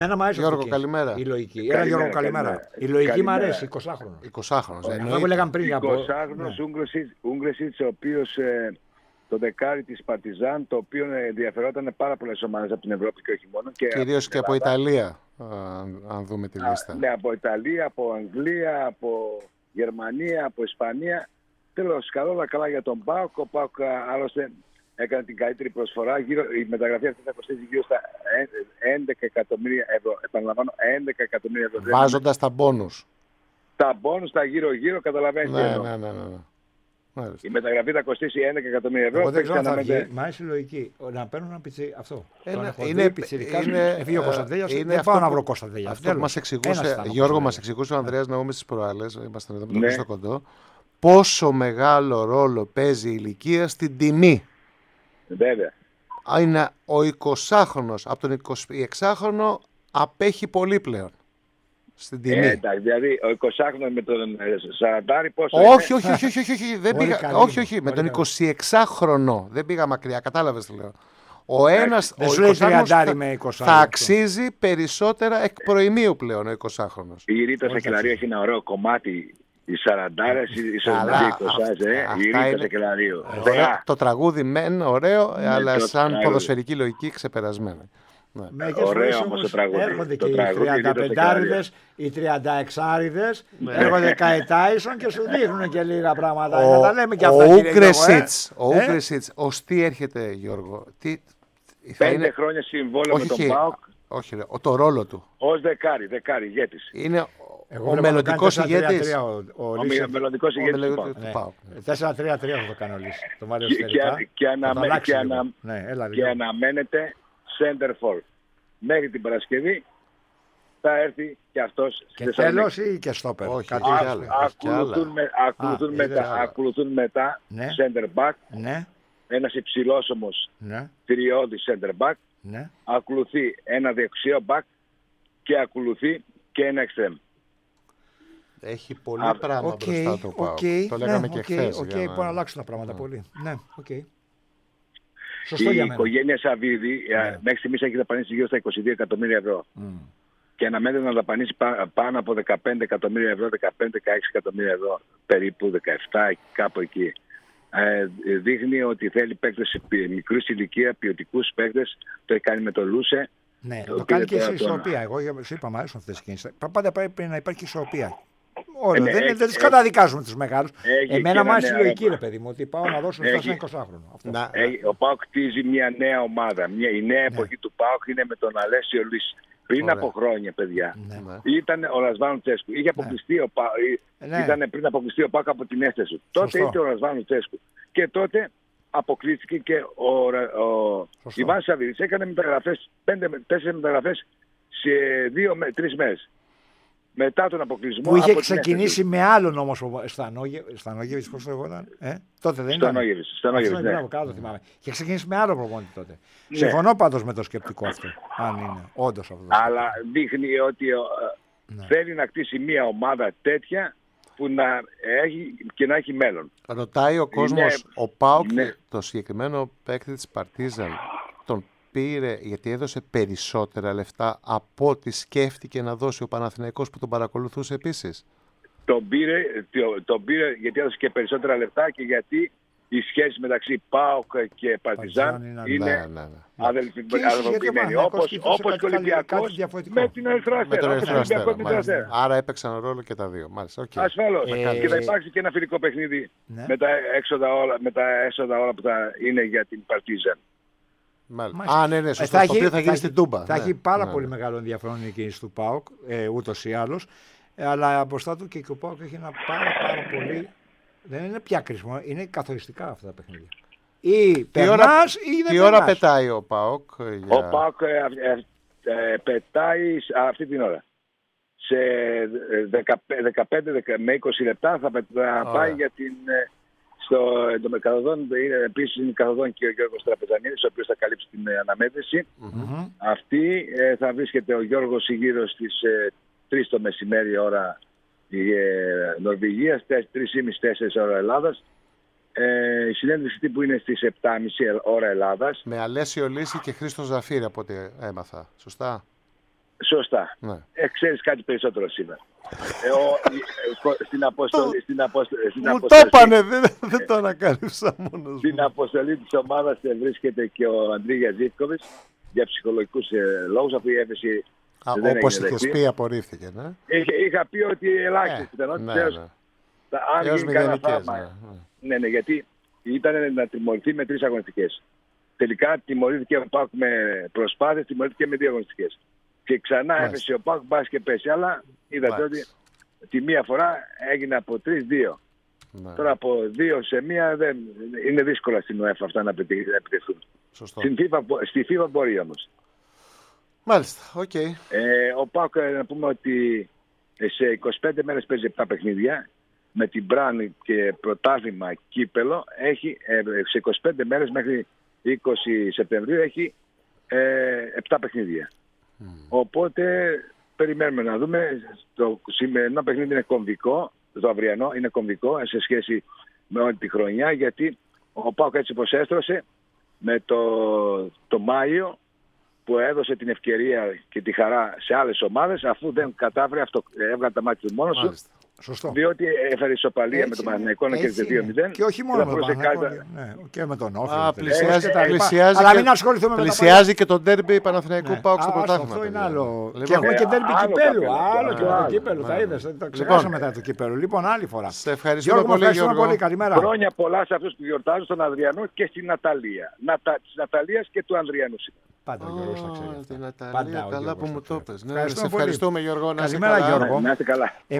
Ένα μ' αρέσει Γιώργο, καλημέρα. η λογική. Έλα, Γιώργο, καλημέρα. Η λογική μ' αρέσει, 20χρονο. 20χρονο. Αυτό που λέγαμε πριν. 20χρονο Ούγκρεσιτς, ο οποίος το δεκάρι της Παρτιζάν, το οποίο ενδιαφερόταν πάρα πολλές ομάδες από την Ευρώπη και όχι μόνο. Κυρίως και από Ιταλία, αν δούμε τη λίστα. Ναι, από Ιταλία, από Αγγλία, από Γερμανία, από Ισπανία. Τέλος, καλά για τον ΠΑΟΚ. Ο ΠΑΟΚ άλλωστε έκανε την καλύτερη προσφορά. Η μεταγραφή αυτή θα κοστίζει γύρω στα 11 εκατομμύρια ευρώ. Επαναλαμβάνω, 11 εκατομμύρια ευρώ. Βάζοντας τα μπόνους. Τα μπόνους, τα γύρω-γύρω, καταλαβαίνετε. Ναι. Η μεταγραφή θα κοστίσει 11 εκατομμύρια ευρώ. Εγώ δεν ξέρω αν θα βγει. Μ' άρεσε η λογική. Να παίρνουν ένα πιτσί. Αυτό. Είναι πιτσιρικάς. Έφυγε ο Κωνσταντέλιας. Δεν πάω να βρω Κωνσταντέλια. Αυτό που μας εξηγούσε, Γιώργο, μας εξηγούσε ο Ανδρέας Ναούμης στις προάλλες. Ήμασταν εδώ με τον Χρήστο Κοντό. Πόσο μεγάλο ρόλο παίζει η ηλικία στην τιμή. Βέβαια. Είναι ο 20χρονος από τον 26χρονο απέχει πολύ πλέον στην τιμή. Εντάξει, δηλαδή ο 20χρονος με τον 40 πόσο όχι, με τον 26χρονο. Δεν πήγα μακριά, κατάλαβες τι λέω. Ο ένας, ο 20χρονος θα αξίζει περισσότερα εκ προημίου πλέον ο 20χρονος. Η Ρίτα Σακελαρίου έχει ένα ωραίο κομμάτι. Οι 40άρες, οι 40 η Ρίτα Σακελαρίου. Το τραγούδι μεν ωραίο, αλλά σαν ποδοσφαιρική λογική ξεπερασμένο. Ωραίο όμως το τραγούδι. Έρχονται και οι 35άριδες, οι 36άριδες, έρχονται Καετάισον και σου δείχνουν και λίγα πράγματα. Να τα λέμε και αυτά. Ο Ούγκρεσιτς, ως τι έρχεται, Γιώργο? 5 χρόνια συμβόλαιο με τον ΠΑΟΚ. Όχι, το ρόλο του. Ως δεκάρι, ηγέτης. Είναι ο μελλοντικός ηγέτης. Ο μελλοντικός ηγέτης του ΠΑΟΚ. 4-3-3 θα το κάνω λύση. Και αναμένεται center for. Μέχρι την Παρασκευή θα έρθει και αυτός. Και τέλος ή και στόπερ? Ακολουθούν μετά center back. Ένας υψηλός όμως τριώδης center back. Ακολουθεί ένα δεξιό back και ακολουθεί και ένα extreme. Έχει πολλά πράγματα μπροστά του ΠΑΟΚ. Το λέγαμε και χθες. Μπορεί να αλλάξουν τα πράγματα πολύ. Ναι, η οικογένεια Σαββίδη μέχρι στιγμής έχει δαπανίσει γύρω στα 22 εκατομμύρια ευρώ. Και αναμένεται να δαπανίσει πάνω από 15 εκατομμύρια ευρώ, 15-16 εκατομμύρια ευρώ, περίπου 17, κάπου εκεί. Δείχνει ότι θέλει παίκτες μικρούς ηλικία, ποιοτικούς παίκτες. Το έχει κάνει με το Λούσε. Ναι, το κάνει και σε ισορροπία. Εγώ σου είπα, μου αρέσουν αυτές τις κινήσεις. Πάντα πρέπει να υπάρχει ισορροπία. Δεν τους καταδικάζουμε τους μεγάλους. Εμένα μου άρεσε η λογική, ρε παιδί μου, ότι πάω να δώσω λεφτά σε ένα 20χρονο. Ο ΠΑΟΚ κτίζει μια νέα ομάδα. Η νέα εποχή του ΠΑΟΚ είναι με τον Αλέσιο Λύση. Πριν από χρόνια, παιδιά, ήταν ο Ρασβάνο Τσέσκου. Είχε αποκλειστεί ο ΠΑΟΚ. Ήταν πριν αποκλειστεί ο ΠΑΟΚ από την έκταση του. Τότε ήταν ο Ρασβάνο Τσέσκου. Και τότε αποκλείστηκε και ο Ιβάν Σαββίδης. Έκανε μεταγραφές, 4 μεταγραφές σε 2-3 μέρες. Μετά τον αποκλεισμό. Που είχε ξεκινήσει με άλλον όμως ο Στανόγεβιτς, πώς το λεγόταν. Τότε δεν ήταν. Στανόγεβιτς, ναι. Κάτω θυμάμαι. Είχε ξεκινήσει με άλλο προπονητή τότε. Ναι. Συμφωνώ πάντως με το σκεπτικό αυτό. Αν είναι όντως αυτό. Αλλά δείχνει ότι θέλει να κτίσει μια ομάδα τέτοια που να έχει και να έχει μέλλον. Ρωτάει ο κόσμος, ο ΠΑΟΚ, το συγκεκριμένο παίκτη της Παρτίζαν, τον πήρε γιατί έδωσε περισσότερα λεφτά από ό,τι σκέφτηκε να δώσει ο Παναθηναϊκός που τον παρακολουθούσε επίσης? Τον πήρε γιατί έδωσε και περισσότερα λεφτά και γιατί η σχέση μεταξύ ΠΑΟΚ και Παρτιζάν είναι αδελφοποιημένη. Όπως και ο Ολυμπιακός με την Ερυθρό Αστέρα. Άρα έπαιξαν ρόλο και τα δύο. Ασφαλώς. Και θα υπάρξει και ένα φιλικό παιχνίδι με τα έσοδα όλα που θα είναι για την Παρτιζάν. Ναι, σωστό. Το οποίο θα γίνει στην Τούμπα. Θα έχει πάρα πολύ μεγάλο ενδιαφέρον η κίνηση του ΠΑΟΚ, ούτως ή άλλως. Αλλά μπροστά του και ο ΠΑΟΚ έχει ένα πάρα πολύ. Δεν είναι πια κρίσιμο, είναι καθοριστικά αυτά τα παιχνίδια. Ή περνάς ή δεν περνάς. Τι ώρα πετάει ο ΠΑΟΚ? Ο ΠΑΟΚ πετάει αυτή την ώρα. Σε 15 με 20 λεπτά θα πάει για την... Στο Μεκαδοδόν είναι επίσης καθοδόν και ο Γιώργος Τραπεζανίδης, ο οποίος θα καλύψει την αναμέτρηση. Αυτή θα βρίσκεται ο Γιώργος γύρω στις 3 το μεσημέρι ώρα Νορβηγίας, 3,5-4 ώρα Ελλάδας. Η συνέντευξη τύπου είναι στις 7,5 ώρα Ελλάδας. Με Αλέσιο Λύση και Χρήστο Ζαφύρη από ό,τι έμαθα. Σωστά? Σωστά. Ναι. Ξέρεις κάτι περισσότερο σήμερα. Στην αποστολή. Μου το έπανε, δεν το ανακάλυψα μόνος μου. Στην αποστολή της ομάδας βρίσκεται και ο Αντρίγιας Ζήφκοβιτς για ψυχολογικούς λόγους, αφού η έφεση. Όπως είχες πει, απορρίφθηκε. Ναι. Είχα πει ότι ελάχιστες πιθανότητες. Αν γίνει κανένα πράγμα. Ναι, γιατί ήταν να τιμωρηθεί με 3 αγωνιστικές. Τελικά τιμωρήθηκε ο ΠΑΟΚ με προσπάθειες, τιμωρήθηκε με 2 αγωνιστικές. Και ξανά έφεσε ο ΠΑΟΚ, μπας και πέσει. Αλλά είδατε ότι τη μία φορά έγινε από 3-2. Ναι. Τώρα από 2 σε 1 δεν είναι δύσκολα στην UEFA αυτά να επιτευχθούν. Στη FIFA μπορεί όμως. Μάλιστα, οκ. Ο ΠΑΟΚ, να πούμε ότι σε 25 μέρες παίζει 7 παιχνίδια. Με την Μπράνη και πρωτάθλημα κύπελο έχει σε 25 μέρες μέχρι 20 Σεπτεμβρίου έχει 7 παιχνίδια. Οπότε περιμένουμε να δούμε. Το σημερινό παιχνίδι είναι κομβικό, το αυριανό είναι κομβικό σε σχέση με όλη τη χρονιά, γιατί ο ΠΑΟΚ έτσι πως έστρωσε με το Μάιο που έδωσε την ευκαιρία και τη χαρά σε άλλες ομάδες, αφού δεν κατάφερε, έβγαλε τα μάτια του μόνος του. Σωστό. Διότι έφερε ισοπαλία με τον Παναθηναϊκό και κέρδισε 2-0. Και όχι μόνο με τον Παναθηναϊκό, και με τον Όφη. Πλησιάζει και τον ντέρμπι Παναθηναϊκού ΠΑΟΚ στο πρωτάθλημα. Αυτό είναι άλλο. Και έχουμε και ντέρμπι κυπέλου. Άλλο και το κύπελο. Θα είδες. Το ξεχάσαμε μετά το κύπελο. Λοιπόν, άλλη φορά. Σε ευχαριστούμε πολύ, Γιώργο. Καλημέρα. Χρόνια πολλά σε αυτούς που γιορτάζουν, στον Αδριανό και στην Ναταλία. Της Ναταλίας και του Ανδριανού. Πάντα ο Γιώργος θα ξέρει. Την Ναταλία, καλά που μου το πες. Ευχαριστούμε, Γιώργο. Καλημέρα, Γιώργο. Να είστε καλά.